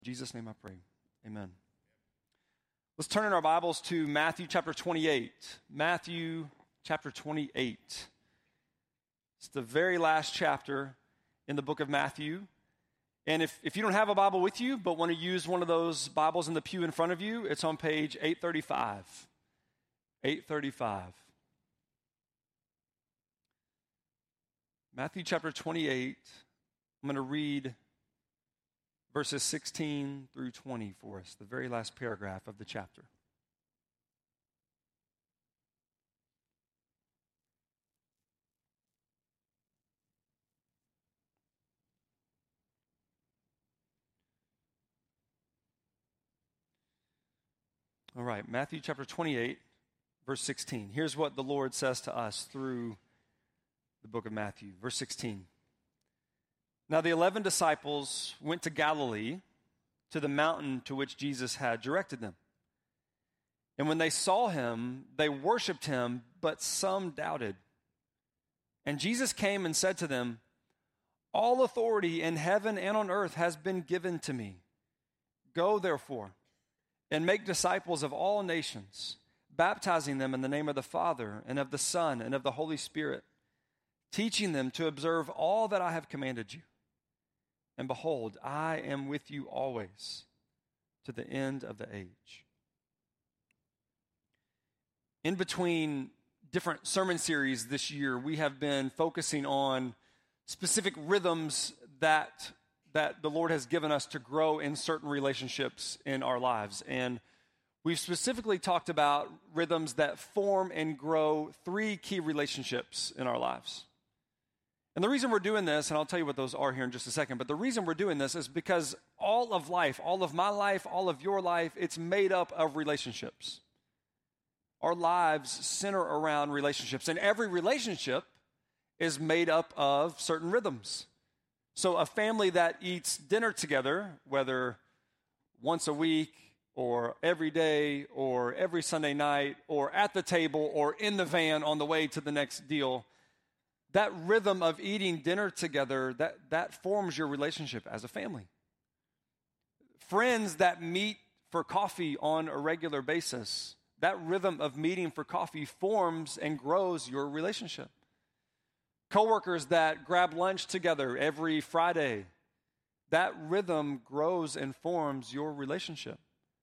In Jesus' name I pray. Amen. Let's turn in our Bibles to Matthew chapter 28. Matthew chapter 28. It's the very last chapter in the book of Matthew. And if you don't have a Bible with you, but want to use one of those Bibles in the pew in front of you, it's on page 835. 835. Matthew chapter 28. I'm going to read verses 16 through 20 for us, the very last paragraph of the chapter. All right, Matthew chapter 28, verse 16. Here's what the Lord says to us through the book of Matthew. Verse 16. Now the 11 disciples went to Galilee, to the mountain to which Jesus had directed them. And when they saw him, they worshiped him, but some doubted. And Jesus came and said to them, "All authority in heaven and on earth has been given to me. Go, therefore, and make disciples of all nations, baptizing them in the name of the Father and of the Son and of the Holy Spirit, teaching them to observe all that I have commanded you. And behold, I am with you always to the end of the age." In between different sermon series this year, we have been focusing on specific rhythms that the Lord has given us to grow in certain relationships in our lives. And we've specifically talked about rhythms that form and grow 3 key relationships in our lives. And the reason we're doing this, and I'll tell you what those are here in just a second, but the reason we're doing this is because all of life, all of my life, all of your life, it's made up of relationships. Our lives center around relationships, and every relationship is made up of certain rhythms. So a family that eats dinner together, whether once a week or every day or every Sunday night or at the table or in the van on the way to the next deal, that rhythm of eating dinner together, that forms your relationship as a family. Friends that meet for coffee on a regular basis, that rhythm of meeting for coffee forms and grows your relationship. Coworkers that grab lunch together every Friday, that rhythm grows and forms your relationship.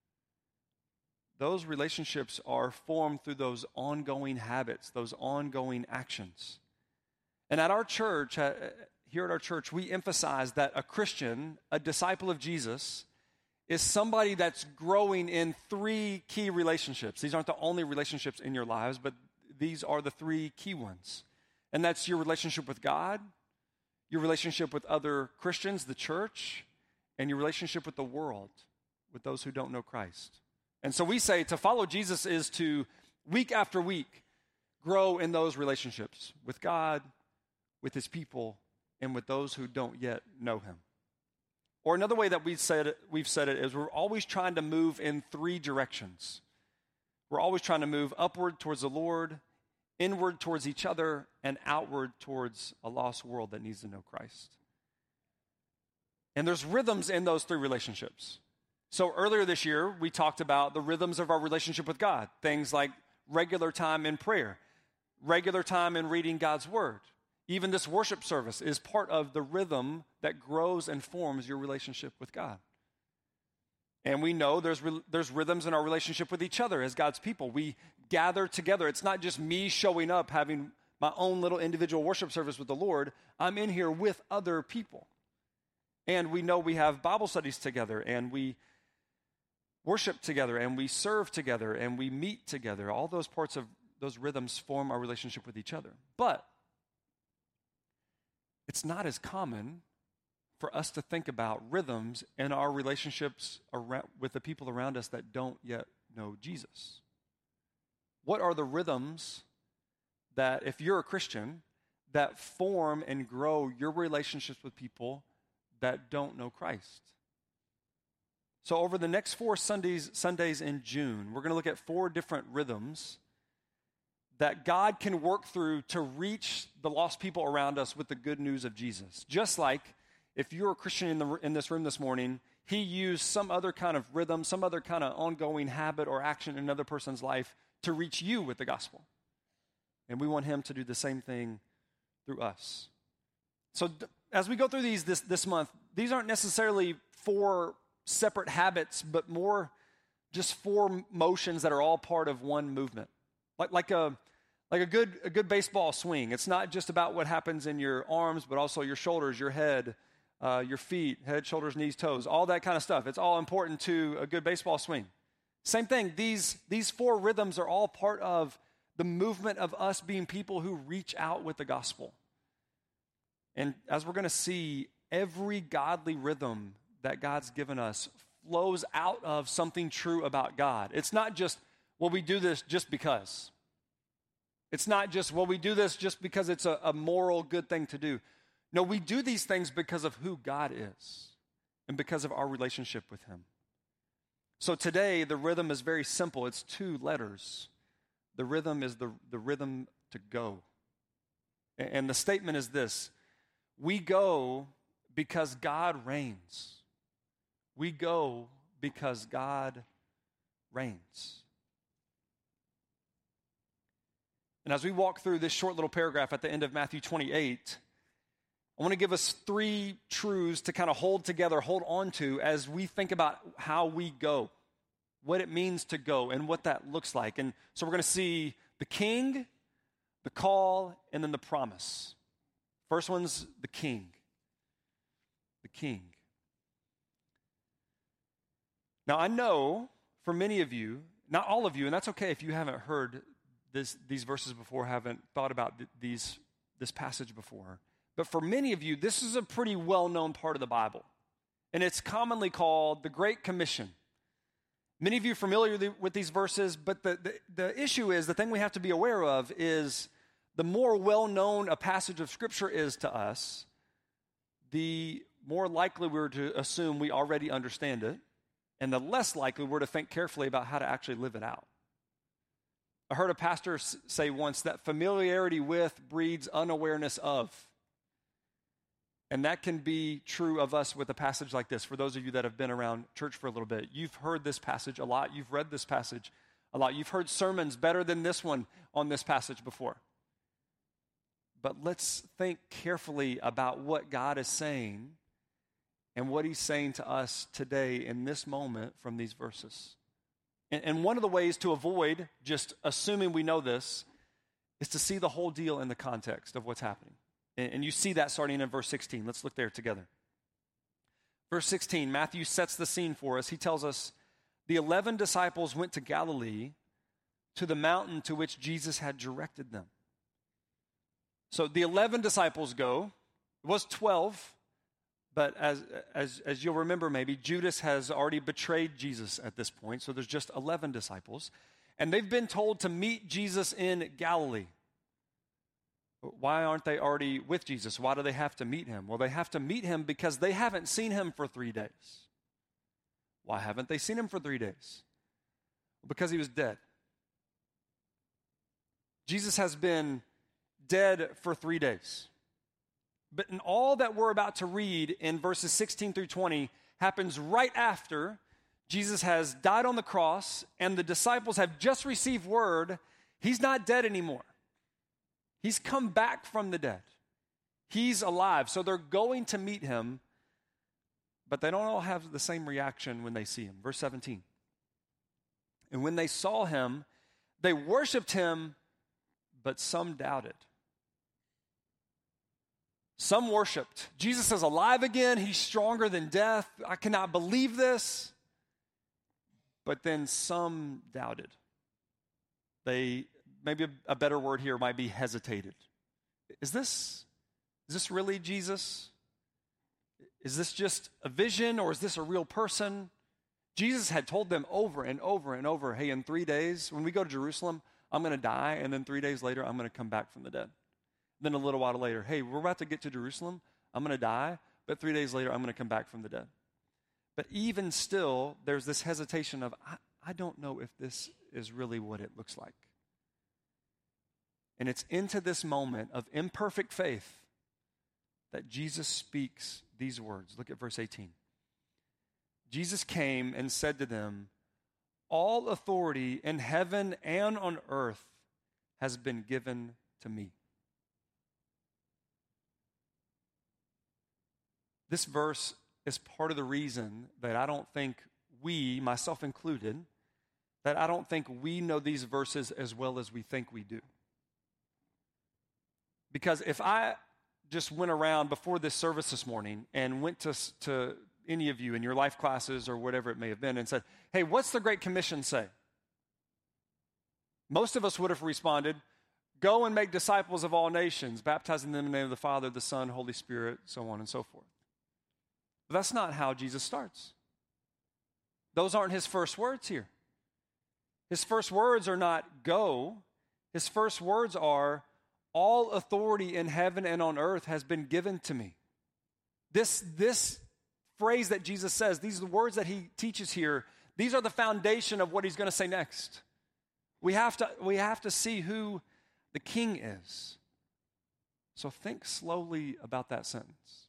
Those relationships are formed through those ongoing habits, those ongoing actions. And at our church, here at our church, we emphasize that a Christian, a disciple of Jesus, is somebody that's growing in 3 key relationships. These aren't the only relationships in your lives, but these are the 3 key ones. And that's your relationship with God, your relationship with other Christians, the church, and your relationship with the world, with those who don't know Christ. And so we say to follow Jesus is to, week after week, grow in those relationships with God, with his people, and with those who don't yet know him. Or another way that we've said it is we're always trying to move in 3 directions. We're always trying to move upward towards the Lord, inward towards each other, and outward towards a lost world that needs to know Christ. And there's rhythms in those 3 relationships. So earlier this year, we talked about the rhythms of our relationship with God, things like regular time in prayer, regular time in reading God's word. Even this worship service is part of the rhythm that grows and forms your relationship with God. And we know there's rhythms in our relationship with each other as God's people. We gather together. It's not just me showing up, having my own little individual worship service with the Lord. I'm in here with other people. And we know we have Bible studies together, and we worship together, and we serve together, and we meet together. All those parts of those rhythms form our relationship with each other. But it's not as common for us to think about rhythms in our relationships with the people around us that don't yet know Jesus. What are the rhythms that, if you're a Christian, that form and grow your relationships with people that don't know Christ? So over the next 4 Sundays in June, we're going to look at 4 different rhythms that God can work through to reach the lost people around us with the good news of Jesus. Just like if you're a Christian in this room this morning, he used some other kind of rhythm, some other kind of ongoing habit or action in another person's life to reach you with the gospel. And we want him to do the same thing through us. So as we go through these this month, these aren't necessarily 4 separate habits, but more just 4 motions that are all part of one movement. Like a good baseball swing. It's not just about what happens in your arms, but also your shoulders, your head, your feet, head, shoulders, knees, toes, all that kind of stuff. It's all important to a good baseball swing. Same thing, these 4 rhythms are all part of the movement of us being people who reach out with the gospel. And as we're going to see, every godly rhythm that God's given us flows out of something true about God. It's not just, well, we do this just because. It's not just, well, we do this just because it's a moral good thing to do. No, we do these things because of who God is and because of our relationship with him. So today, the rhythm is very simple. It's 2 letters. The rhythm is the rhythm to go. And the statement is this: we go because God reigns. We go because God reigns. And as we walk through this short little paragraph at the end of Matthew 28, I want to give us 3 truths to kind of hold together, hold on to as we think about how we go, what it means to go, and what that looks like. And so we're going to see the king, the call, and then the promise. First one's the king. The king. Now, I know for many of you, not all of you, and that's okay if you haven't heard these verses before, haven't thought about this passage before, but for many of you, this is a pretty well-known part of the Bible, and it's commonly called the Great Commission. Many of you are familiar with these verses, but the issue is, the thing we have to be aware of is the more well-known a passage of Scripture is to us, the more likely we're to assume we already understand it, and the less likely we're to think carefully about how to actually live it out. I heard a pastor say once that familiarity with breeds unawareness of. And that can be true of us with a passage like this. For those of you that have been around church for a little bit, you've heard this passage a lot. You've read this passage a lot. You've heard sermons better than this one on this passage before. But let's think carefully about what God is saying and what he's saying to us today in this moment from these verses. And one of the ways to avoid just assuming we know this is to see the whole deal in the context of what's happening. And you see that starting in verse 16. Let's look there together. Verse 16, Matthew sets the scene for us. He tells us, the 11 disciples went to Galilee, to the mountain to which Jesus had directed them. So the 11 disciples go. It was 12, but as you'll remember maybe, Judas has already betrayed Jesus at this point, so there's just 11 disciples. And they've been told to meet Jesus in Galilee. Why aren't they already with Jesus? Why do they have to meet him? Well, they have to meet him because they haven't seen him for 3 days. Why haven't they seen him for 3 days? Because he was dead. Jesus has been dead for 3 days. But in all that we're about to read in verses 16 through 20 happens right after Jesus has died on the cross and the disciples have just received word he's not dead anymore. He's come back from the dead. He's alive. So they're going to meet him, but they don't all have the same reaction when they see him. Verse 17. And when they saw him, they worshiped him, but some doubted. Some worshiped. Jesus is alive again. He's stronger than death. I cannot believe this. But then some doubted. Maybe a better word here might be hesitated. Is this really Jesus? Is this just a vision, or is this a real person? Jesus had told them over and over and over, hey, in 3 days, when we go to Jerusalem, I'm going to die, and then 3 days later, I'm going to come back from the dead. Then a little while later, hey, we're about to get to Jerusalem, I'm going to die, but 3 days later, I'm going to come back from the dead. But even still, there's this hesitation of, I don't know if this is really what it looks like. And it's into this moment of imperfect faith that Jesus speaks these words. Look at verse 18. Jesus came and said to them, "All authority in heaven and on earth has been given to me." This verse is part of the reason that I don't think we, myself included, that I don't think we know these verses as well as we think we do. Because if I just went around before this service this morning and went to any of you in your life classes or whatever it may have been and said, "Hey, what's the Great Commission say?" Most of us would have responded, "Go and make disciples of all nations, baptizing them in the name of the Father, the Son, Holy Spirit," so on and so forth. But that's not how Jesus starts. Those aren't his first words here. His first words are not "go." His first words are, "All authority in heaven and on earth has been given to me." This phrase that Jesus says, these are the words that he teaches here, these are the foundation of what he's going to say next. We have to see who the king is. So think slowly about that sentence.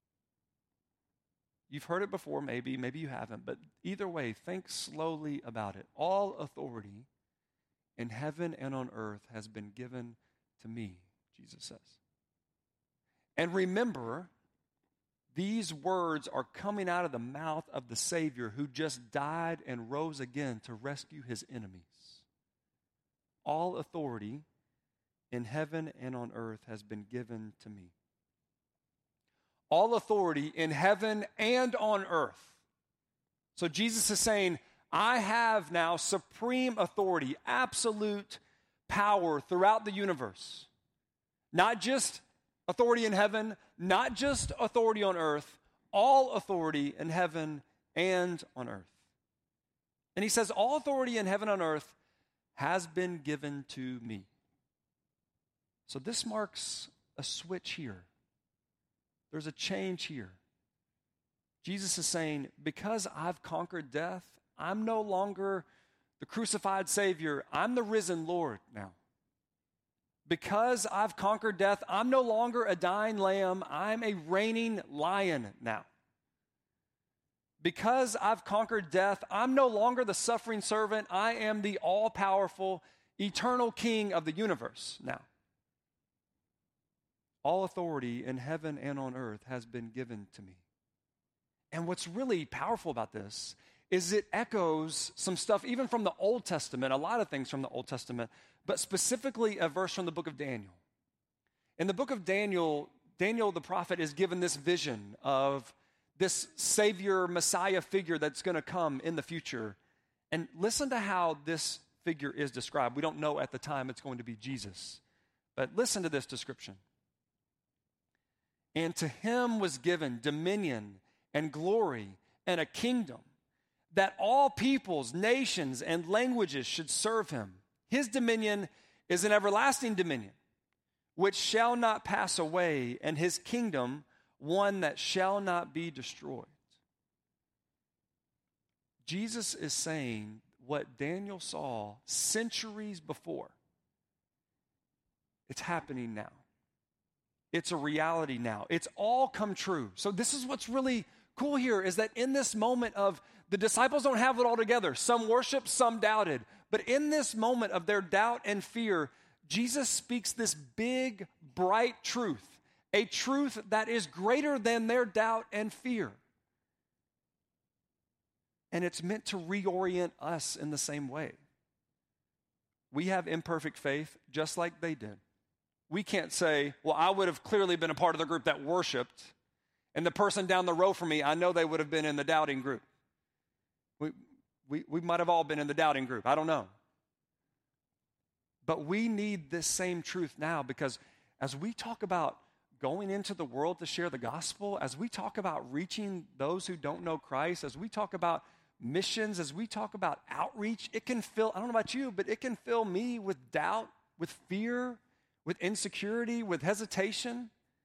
You've heard it before, maybe you haven't, but either way, think slowly about it. All authority in heaven and on earth has been given to me, Jesus says. And remember, these words are coming out of the mouth of the Savior who just died and rose again to rescue his enemies. All authority in heaven and on earth has been given to me. All authority in heaven and on earth. So Jesus is saying, I have now supreme authority, absolute power throughout the universe. Not just authority in heaven, not just authority on earth, all authority in heaven and on earth. And he says, all authority in heaven and on earth has been given to me. So this marks a switch here. There's a change here. Jesus is saying, because I've conquered death, I'm no longer the crucified Savior. I'm the risen Lord now. Because I've conquered death, I'm no longer a dying lamb. I'm a reigning lion now. Because I've conquered death, I'm no longer the suffering servant. I am the all-powerful, eternal King of the universe now. All authority in heaven and on earth has been given to me. And what's really powerful about this is it echoes some stuff even from the Old Testament, a lot of things from the Old Testament, but specifically a verse from the book of Daniel. In the book of Daniel, Daniel the prophet is given this vision of this Savior, Messiah figure that's going to come in the future. And listen to how this figure is described. We don't know at the time it's going to be Jesus, but listen to this description. And to him was given dominion and glory and a kingdom, that all peoples, nations, and languages should serve him. His dominion is an everlasting dominion, which shall not pass away, and his kingdom one that shall not be destroyed. Jesus is saying what Daniel saw centuries before. It's happening now. It's a reality now. It's all come true. So this is what's really cool here, is that in this moment of the disciples don't have it all together. Some worshiped, some doubted. But in this moment of their doubt and fear, Jesus speaks this big, bright truth, a truth that is greater than their doubt and fear. And it's meant to reorient us in the same way. We have imperfect faith just like they did. We can't say, well, I would have clearly been a part of the group that worshiped, and the person down the row from me, I know they would have been in the doubting group. We might have all been in the doubting group. I don't know. But we need this same truth now, because as we talk about going into the world to share the gospel, as we talk about reaching those who don't know Christ, as we talk about missions, as we talk about outreach, it can fill, I don't know about you, but it can fill me with doubt, with fear, with insecurity, with hesitation.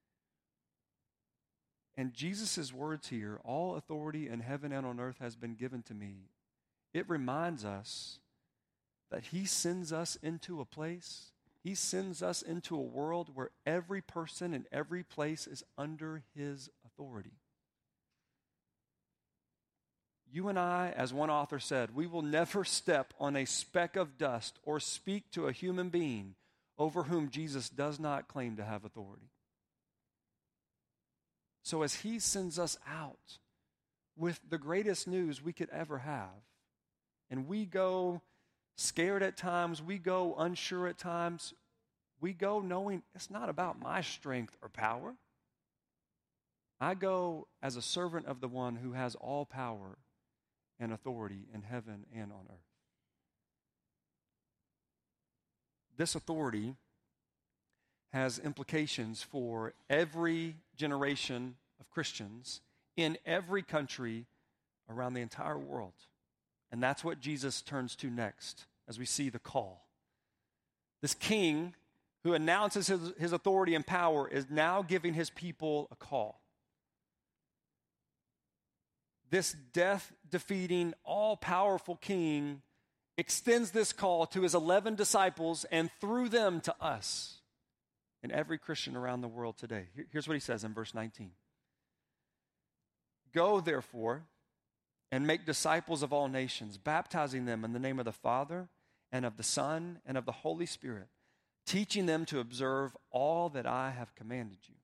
And Jesus' words here, all authority in heaven and on earth has been given to me. It reminds us that he sends us into a place, he sends us into a world where every person in every place is under his authority. You and I, as one author said, we will never step on a speck of dust or speak to a human being over whom Jesus does not claim to have authority. So as he sends us out with the greatest news we could ever have, and we go scared at times, we go unsure at times, we go knowing it's not about my strength or power. I go as a servant of the one who has all power and authority in heaven and on earth. This authority has implications for every generation of Christians in every country around the entire world. And that's what Jesus turns to next as we see the call. This king who announces his authority and power is now giving his people a call. This death-defeating, all-powerful king extends this call to his 11 disciples and through them to us and every Christian around the world today. Here's what he says in verse 19. Go, therefore, and make disciples of all nations, baptizing them in the name of the Father and of the Son and of the Holy Spirit, teaching them to observe all that I have commanded you.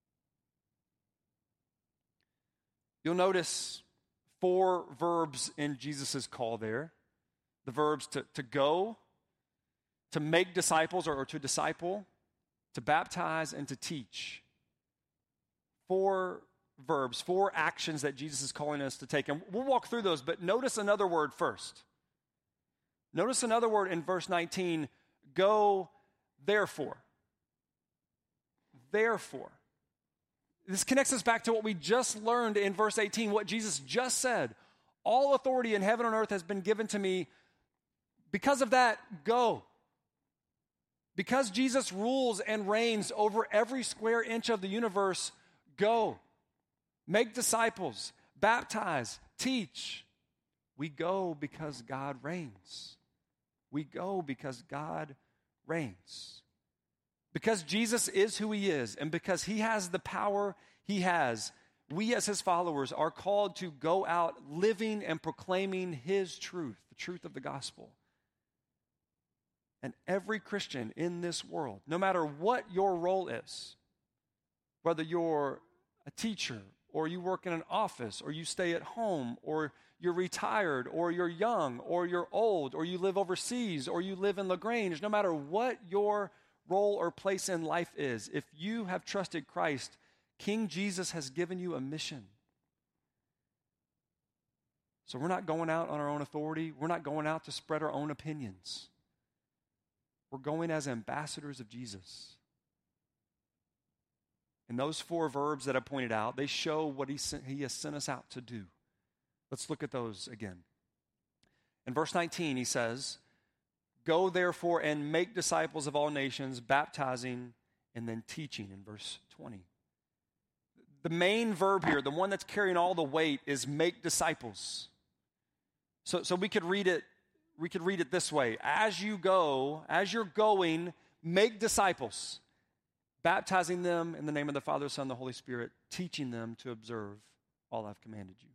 You'll notice 4 verbs in Jesus' call there. The verbs to go, to make disciples or to disciple, to baptize, and to teach. 4 verbs, 4 actions that Jesus is calling us to take. And we'll walk through those, but notice another word first. Notice another word in verse 19, go therefore. Therefore. This connects us back to what we just learned in verse 18, what Jesus just said. All authority in heaven and earth has been given to me. Because of that, go. Because Jesus rules and reigns over every square inch of the universe, go. Make disciples, baptize, teach. We go because God reigns. We go because God reigns. Because Jesus is who he is, and because he has the power he has, we as his followers are called to go out living and proclaiming his truth, the truth of the gospel. And every Christian in this world, no matter what your role is, whether you're a teacher, or you work in an office, or you stay at home, or you're retired, or you're young, or you're old, or you live overseas, or you live in LaGrange, no matter what your role or place in life is, if you have trusted Christ, King Jesus has given you a mission. So we're not going out on our own authority. We're not going out to spread our own opinions. We're going as ambassadors of Jesus. And those 4 verbs that I pointed out, they show what he has sent us out to do. Let's look at those again. In verse 19, he says, go therefore and make disciples of all nations, baptizing and then teaching in verse 20. The main verb here, the one that's carrying all the weight, is make disciples. So we could read it this way. As you go, as you're going, make disciples, baptizing them in the name of the Father, Son, and the Holy Spirit, teaching them to observe all I've commanded you.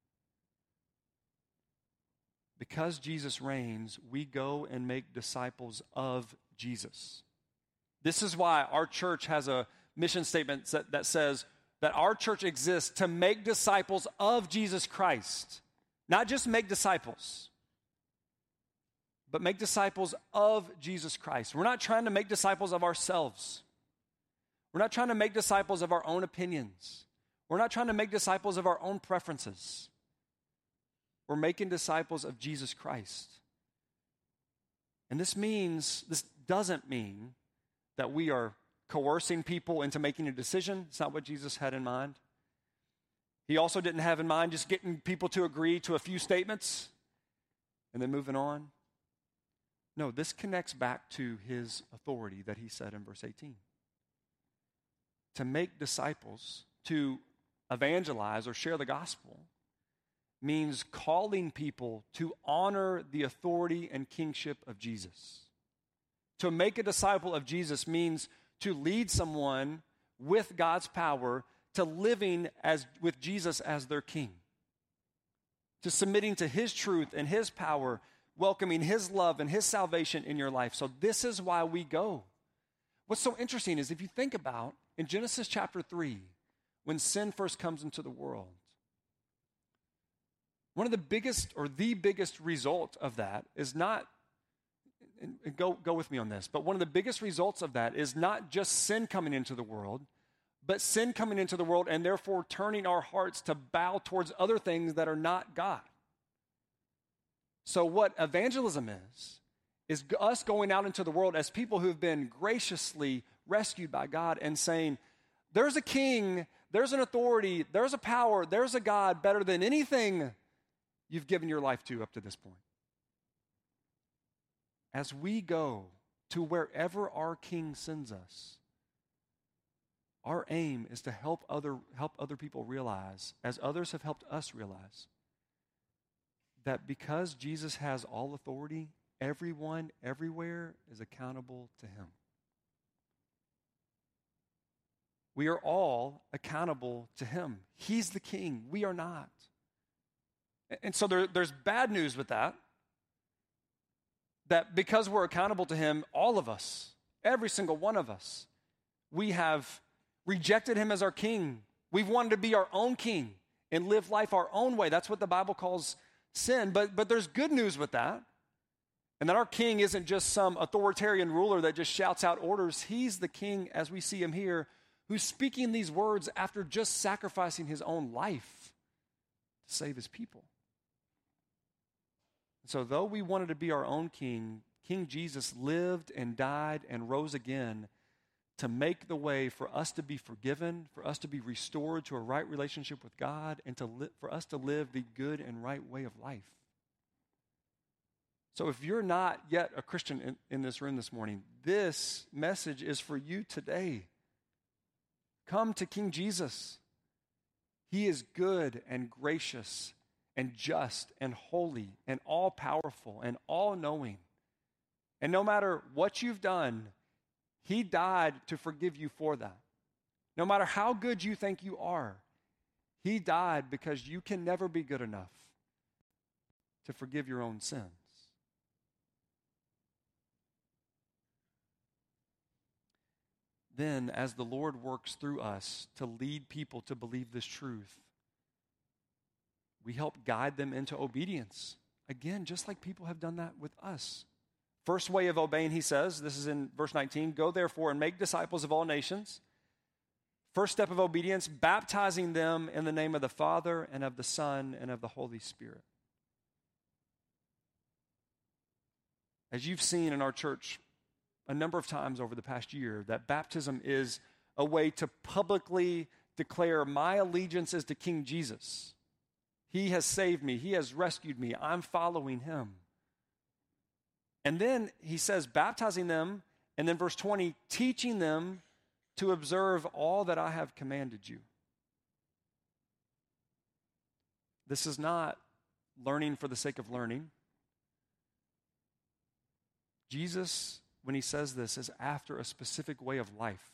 Because Jesus reigns, we go and make disciples of Jesus. This is why our church has a mission statement that says that our church exists to make disciples of Jesus Christ. Not just make disciples, but make disciples of Jesus Christ. We're not trying to make disciples of ourselves. We're not trying to make disciples of our own opinions. We're not trying to make disciples of our own preferences. We're making disciples of Jesus Christ. And this doesn't mean that we are coercing people into making a decision. It's not what Jesus had in mind. He also didn't have in mind just getting people to agree to a few statements and then moving on. No, this connects back to his authority that he said in verse 18. To make disciples, to evangelize or share the gospel, means calling people to honor the authority and kingship of Jesus. To make a disciple of Jesus means to lead someone with God's power to living with Jesus as their king. to submitting to his truth and his power, welcoming his love and his salvation in your life. So this is why we go. What's so interesting is if you think about in Genesis chapter 3, when sin first comes into the world, one of the biggest or the biggest result of that is not, and go with me on this, but one of the biggest results of that is not just sin coming into the world, but sin coming into the world and therefore turning our hearts to bow towards other things that are not God. So what evangelism is us going out into the world as people who have been graciously rescued by God and saying, there's a king, there's an authority, there's a power, there's a God better than anything you've given your life to up to this point. As we go to wherever our king sends us, our aim is to help other people realize, as others have helped us realize, that because Jesus has all authority, everyone, everywhere is accountable to him. We are all accountable to him. He's the king. We are not. And so there's bad news with that because we're accountable to him, all of us, every single one of us, we have rejected him as our king. We've wanted to be our own king and live life our own way. That's what the Bible calls sin. But there's good news with that. And that our king isn't just some authoritarian ruler that just shouts out orders. He's the king, as we see him here, who's speaking these words after just sacrificing his own life to save his people. So though we wanted to be our own king, King Jesus lived and died and rose again to make the way for us to be forgiven, for us to be restored to a right relationship with God, and for us to live the good and right way of life. So if you're not yet a Christian in this room this morning, this message is for you today. Come to King Jesus. He is good and gracious and just and holy and all-powerful and all-knowing. And no matter what you've done, he died to forgive you for that. No matter how good you think you are, he died because you can never be good enough to forgive your own sins. Then, as the Lord works through us to lead people to believe this truth, we help guide them into obedience. Again, just like people have done that with us. First way of obeying, he says, this is in verse 19, go therefore and make disciples of all nations. First step of obedience, baptizing them in the name of the Father and of the Son and of the Holy Spirit. As you've seen in our church a number of times over the past year, that baptism is a way to publicly declare my allegiance is to King Jesus. He has saved me. He has rescued me. I'm following him. And then he says, baptizing them, and then verse 20, teaching them to observe all that I have commanded you. This is not learning for the sake of learning. Jesus, when he says this, is after a specific way of life.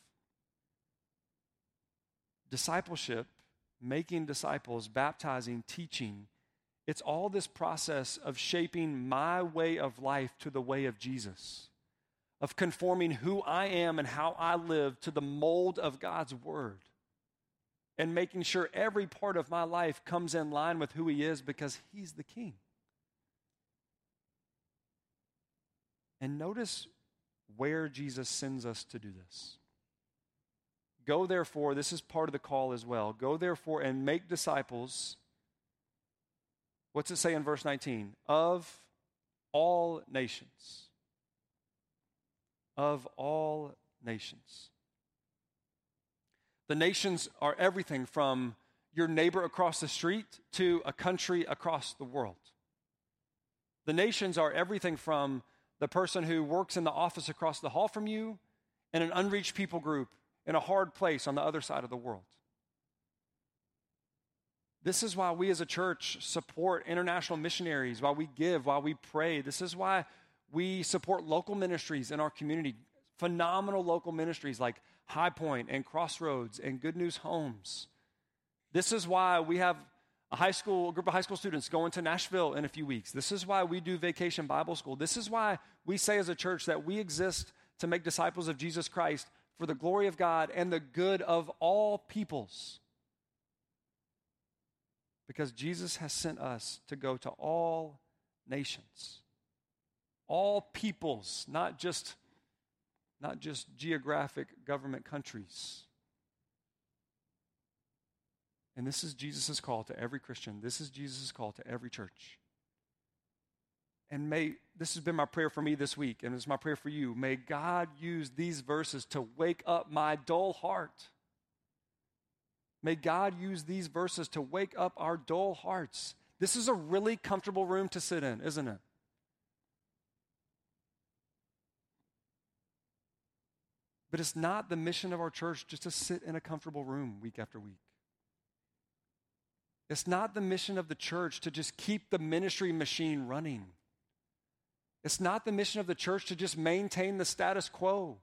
Discipleship, making disciples, baptizing, teaching, it's all this process of shaping my way of life to the way of Jesus, of conforming who I am and how I live to the mold of God's word, and making sure every part of my life comes in line with who he is because he's the king. And notice where Jesus sends us to do this. Go therefore, this is part of the call as well. Go therefore and make disciples. What's it say in verse 19? Of all nations. Of all nations. The nations are everything from your neighbor across the street to a country across the world. The nations are everything from the person who works in the office across the hall from you and an unreached people group in a hard place on the other side of the world. This is why we as a church support international missionaries, why we give, why we pray. This is why we support local ministries in our community, phenomenal local ministries like High Point and Crossroads and Good News Homes. This is why we have A group of high school students going to Nashville in a few weeks. This is why we do Vacation Bible School. This is why we say as a church that we exist to make disciples of Jesus Christ for the glory of God and the good of all peoples. Because Jesus has sent us to go to all nations, all peoples, not just geographic government countries. And this is Jesus' call to every Christian. This is Jesus' call to every church. And this has been my prayer for me this week, and it's my prayer for you. May God use these verses to wake up my dull heart. May God use these verses to wake up our dull hearts. This is a really comfortable room to sit in, isn't it? But it's not the mission of our church just to sit in a comfortable room week after week. It's not the mission of the church to just keep the ministry machine running. It's not the mission of the church to just maintain the status quo.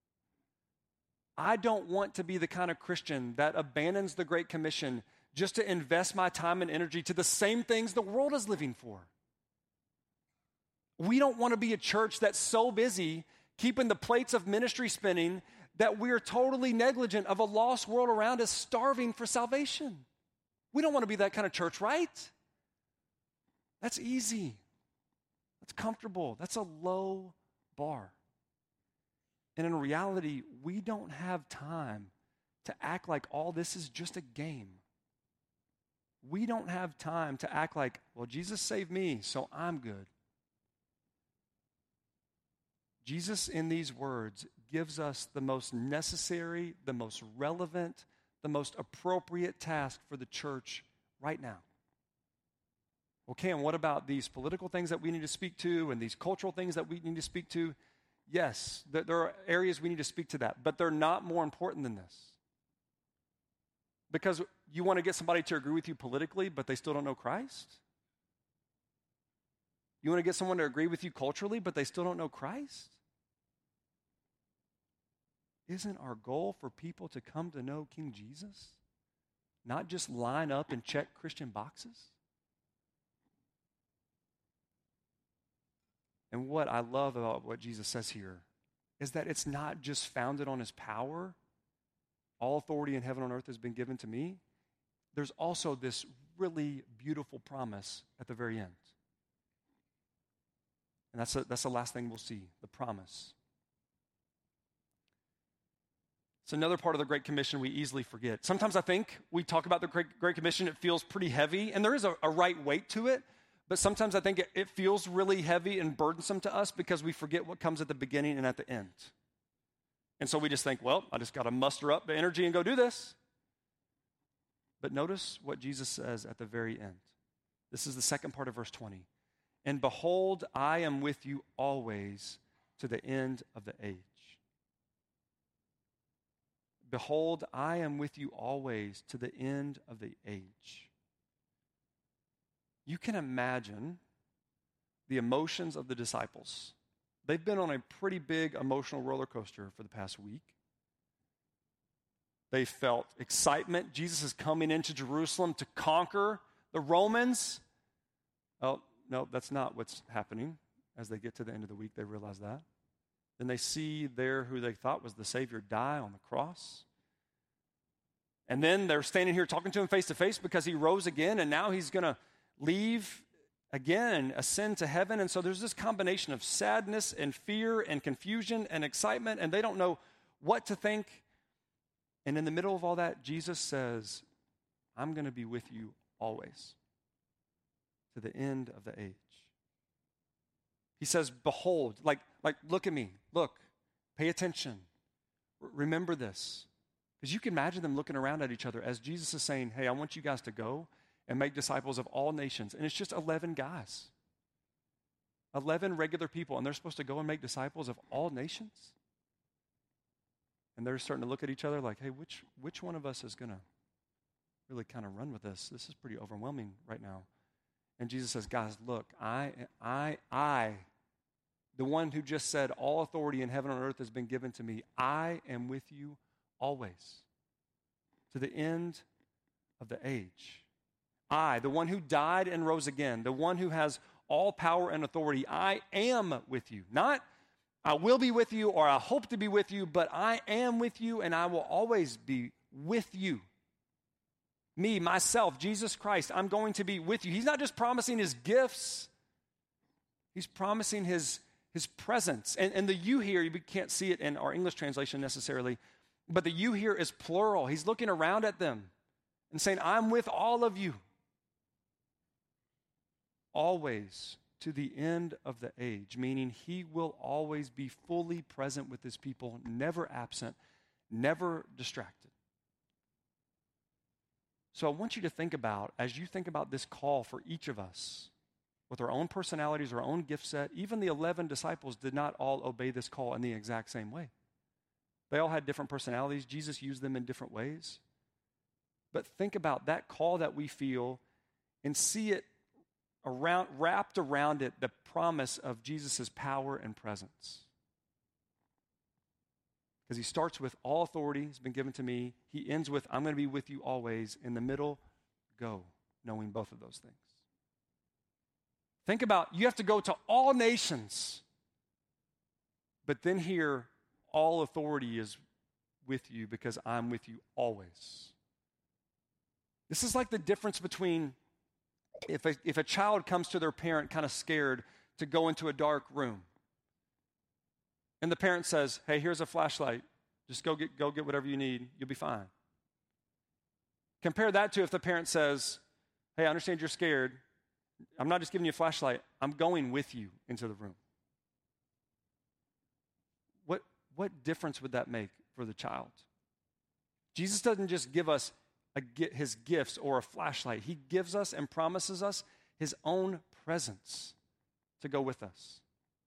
I don't want to be the kind of Christian that abandons the Great Commission just to invest my time and energy to the same things the world is living for. We don't want to be a church that's so busy keeping the plates of ministry spinning that we're totally negligent of a lost world around us starving for salvation. We don't want to be that kind of church, right? That's easy. That's comfortable. That's a low bar. And in reality, we don't have time to act like all this is just a game. We don't have time to act like, well, Jesus saved me, so I'm good. Jesus, in these words, gives us the most necessary, the most relevant, the most appropriate task for the church right now. Okay, and what about these political things that we need to speak to and these cultural things that we need to speak to? Yes, there are areas we need to speak to that, but they're not more important than this. Because you want to get somebody to agree with you politically, but they still don't know Christ? You want to get someone to agree with you culturally, but they still don't know Christ? Isn't our goal for people to come to know King Jesus? Not just line up and check Christian boxes? And what I love about what Jesus says here is that it's not just founded on his power. All authority in heaven and earth has been given to me. There's also this really beautiful promise at the very end. And that's the last thing we'll see, the promise. It's another part of the Great Commission we easily forget. Sometimes I think we talk about the Great Commission, it feels pretty heavy, and there is a right weight to it, but sometimes I think it feels really heavy and burdensome to us because we forget what comes at the beginning and at the end. And so we just think, well, I just got to muster up the energy and go do this. But notice what Jesus says at the very end. This is the second part of verse 20. And behold, I am with you always to the end of the age. Behold, I am with you always to the end of the age. You can imagine the emotions of the disciples. They've been on a pretty big emotional roller coaster for the past week. They felt excitement. Jesus is coming into Jerusalem to conquer the Romans. Oh, no, that's not what's happening. As they get to the end of the week, they realize that. Then they see there who they thought was the Savior die on the cross. And then they're standing here talking to him face to face because he rose again, and now he's going to leave again and ascend to heaven. And so there's this combination of sadness and fear and confusion and excitement, and they don't know what to think. And in the middle of all that, Jesus says, I'm going to be with you always to the end of the age. He says, behold, like look at me, look, pay attention, remember this. Because you can imagine them looking around at each other as Jesus is saying, hey, I want you guys to go and make disciples of all nations. And it's just 11 guys, 11 regular people, and they're supposed to go and make disciples of all nations? And they're starting to look at each other like, hey, which one of us is going to really kind of run with this? This is pretty overwhelming right now. And Jesus says, guys, look, I, the one who just said, all authority in heaven and earth has been given to me, I am with you always, to the end of the age. I, the one who died and rose again, the one who has all power and authority, I am with you. Not I will be with you or I hope to be with you, but I am with you and I will always be with you. Me, myself, Jesus Christ, I'm going to be with you. He's not just promising his gifts, he's promising his presence. And the you here, we can't see it in our English translation necessarily, but the you here is plural. He's looking around at them and saying, I'm with all of you. Always to the end of the age, meaning he will always be fully present with his people, never absent, never distracted. So I want you to think about, as you think about this call for each of us, with our own personalities, our own gift set, even the 11 disciples did not all obey this call in the exact same way. They all had different personalities. Jesus used them in different ways. But think about that call that we feel and see it wrapped around it, the promise of Jesus' power and presence. Because he starts with all authority has been given to me. He ends with, I'm going to be with you always. In the middle, go, knowing both of those things. Think about, you have to go to all nations. But then here, all authority is with you because I'm with you always. This is like the difference between if a child comes to their parent kind of scared to go into a dark room. And the parent says, hey, here's a flashlight. Just go get whatever you need. You'll be fine. Compare that to if the parent says, hey, I understand you're scared. I'm not just giving you a flashlight. I'm going with you into the room. What difference would that make for the child? Jesus doesn't just give us his gifts or a flashlight. He gives us and promises us his own presence to go with us.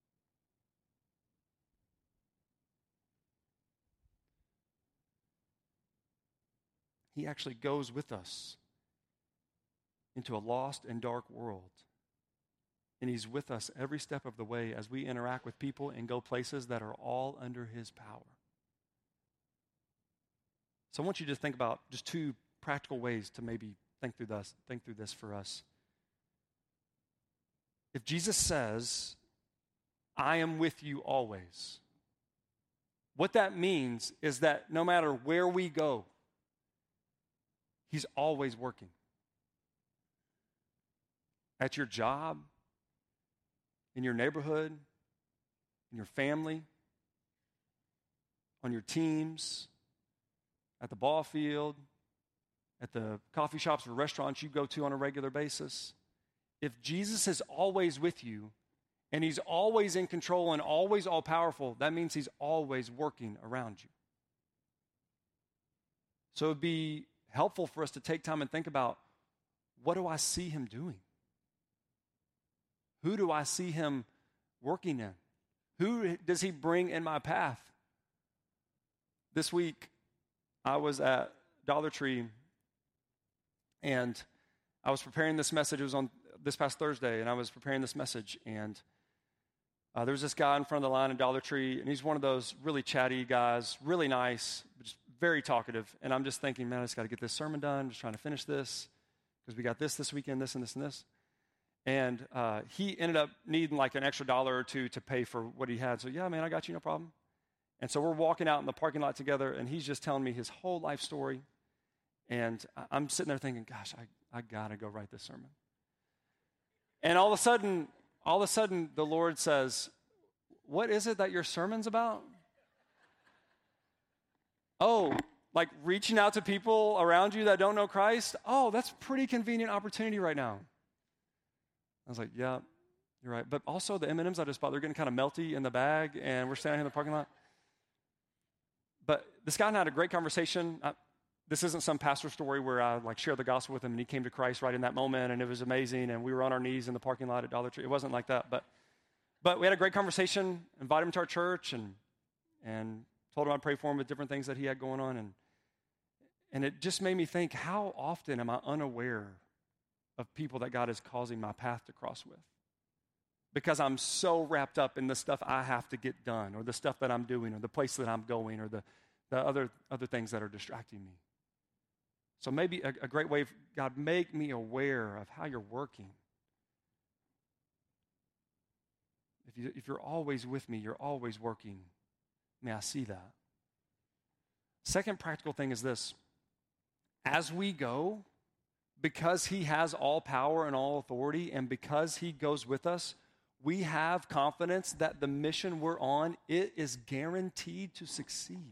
He actually goes with us into a lost and dark world. And he's with us every step of the way as we interact with people and go places that are all under his power. So I want you to think about just two practical ways to maybe think through this for us. If Jesus says, I am with you always, what that means is that no matter where we go, he's always working. At your job, in your neighborhood, in your family, on your teams, at the ball field, at the coffee shops or restaurants you go to on a regular basis. If Jesus is always with you and he's always in control and always all-powerful, that means he's always working around you. So it would be helpful for us to take time and think about, what do I see him doing? Who do I see him working in? Who does he bring in my path? This week, I was at Dollar Tree, and I was preparing this message. It was on this past Thursday, and I was preparing this message, and there was this guy in front of the line at Dollar Tree, and he's one of those really chatty guys, really nice, just very talkative. And I'm just thinking, man, I just got to get this sermon done. I'm just trying to finish this because we got this weekend, this and this and this. And he ended up needing like an extra $1 or $2 to pay for what he had. So, yeah, man, I got you, no problem. And so we're walking out in the parking lot together, and he's just telling me his whole life story. And I'm sitting there thinking, gosh, I got to go write this sermon. And all of a sudden, the Lord says, what is it that your sermon's about? Oh, like reaching out to people around you that don't know Christ? Oh, that's a pretty convenient opportunity right now. I was like, yeah, you're right. But also the M&Ms I just bought, they're getting kind of melty in the bag, and we're standing in the parking lot. But this guy and I had a great conversation. This isn't some pastor story where I like shared the gospel with him and he came to Christ right in that moment, and it was amazing, and we were on our knees in the parking lot at Dollar Tree. It wasn't like that, but we had a great conversation, invited him to our church, and told him I'd pray for him with different things that he had going on, and it just made me think, how often am I unaware of people that God is causing my path to cross with? Because I'm so wrapped up in the stuff I have to get done, or the stuff that I'm doing, or the place that I'm going, or the other things that are distracting me. So maybe a great way, God, make me aware of how you're working. If you're always with me, you're always working. May I see that. Second practical thing is this. As we go, because he has all power and all authority, and because he goes with us, we have confidence that the mission we're on, it is guaranteed to succeed.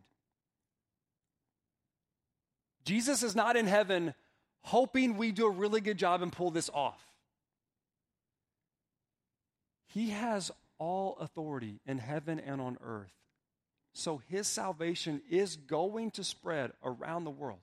Jesus is not in heaven hoping we do a really good job and pull this off. He has all authority in heaven and on earth. So his salvation is going to spread around the world.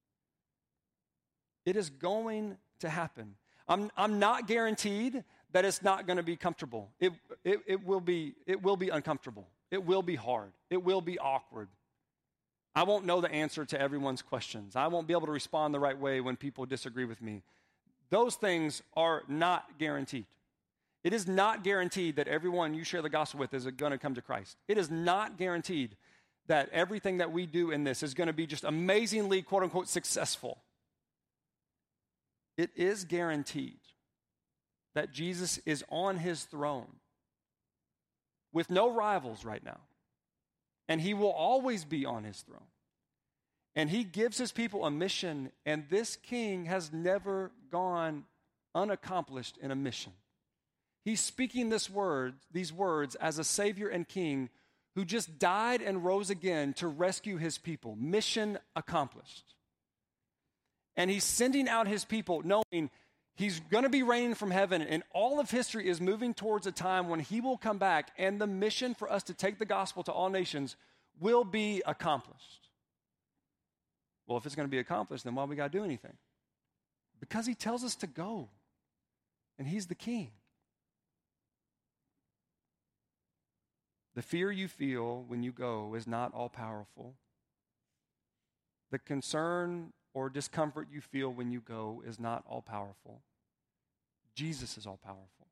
It is going to happen. I'm not guaranteed that it's not going to be comfortable. It will be uncomfortable. It will be hard. It will be awkward. I won't know the answer to everyone's questions. I won't be able to respond the right way when people disagree with me. Those things are not guaranteed. It is not guaranteed that everyone you share the gospel with is going to come to Christ. It is not guaranteed that everything that we do in this is going to be just amazingly, quote unquote, successful. It is guaranteed that Jesus is on his throne with no rivals right now. And he will always be on his throne. And he gives his people a mission, and this king has never gone unaccomplished in a mission. He's speaking these words as a savior and king who just died and rose again to rescue his people. Mission accomplished. And he's sending out his people knowing he's going to be reigning from heaven, and all of history is moving towards a time when he will come back, and the mission for us to take the gospel to all nations will be accomplished. Well, if it's going to be accomplished, then why we got to do anything? Because he tells us to go, and he's the king. The fear you feel when you go is not all-powerful. The concern or discomfort you feel when you go is not all-powerful. Jesus is all-powerful.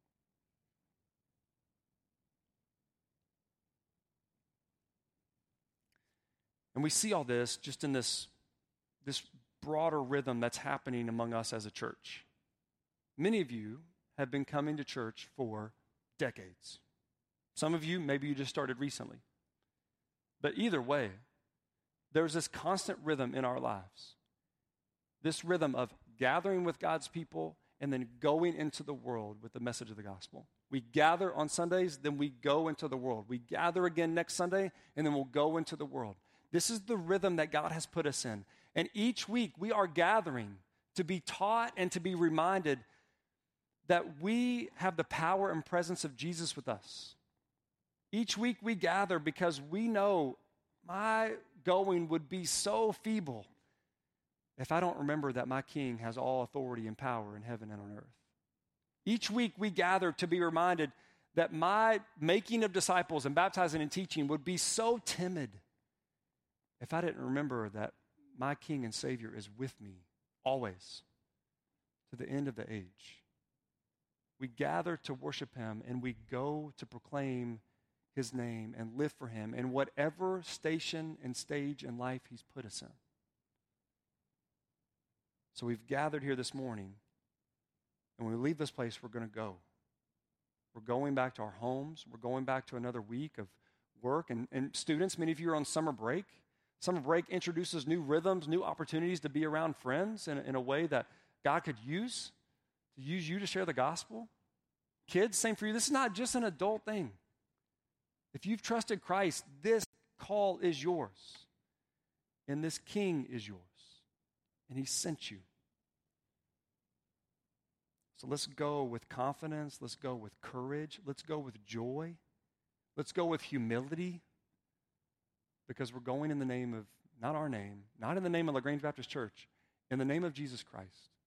And we see all this just in this broader rhythm that's happening among us as a church. Many of you have been coming to church for decades. Some of you, maybe you just started recently. But either way, there's this constant rhythm in our lives. This rhythm of gathering with God's people and then going into the world with the message of the gospel. We gather on Sundays, then we go into the world. We gather again next Sunday, and then we'll go into the world. This is the rhythm that God has put us in. And each week we are gathering to be taught and to be reminded that we have the power and presence of Jesus with us. Each week we gather because we know my going would be so feeble if I don't remember that my King has all authority and power in heaven and on earth. Each week we gather to be reminded that my making of disciples and baptizing and teaching would be so timid if I didn't remember that my King and Savior is with me always to the end of the age. We gather to worship him, and we go to proclaim his name and live for him in whatever station and stage in life he's put us in. So we've gathered here this morning, and when we leave this place, we're going to go. We're going back to our homes. We're going back to another week of work. And students, many of you are on summer break. Summer break introduces new rhythms, new opportunities to be around friends in a way that God could use to use you to share the gospel. Kids, same for you. This is not just an adult thing. If you've trusted Christ, this call is yours. And this King is yours. And he sent you. So let's go with confidence. Let's go with courage. Let's go with joy. Let's go with humility. Because we're going in the name of, not our name, not in the name of LaGrange Baptist Church, in the name of Jesus Christ.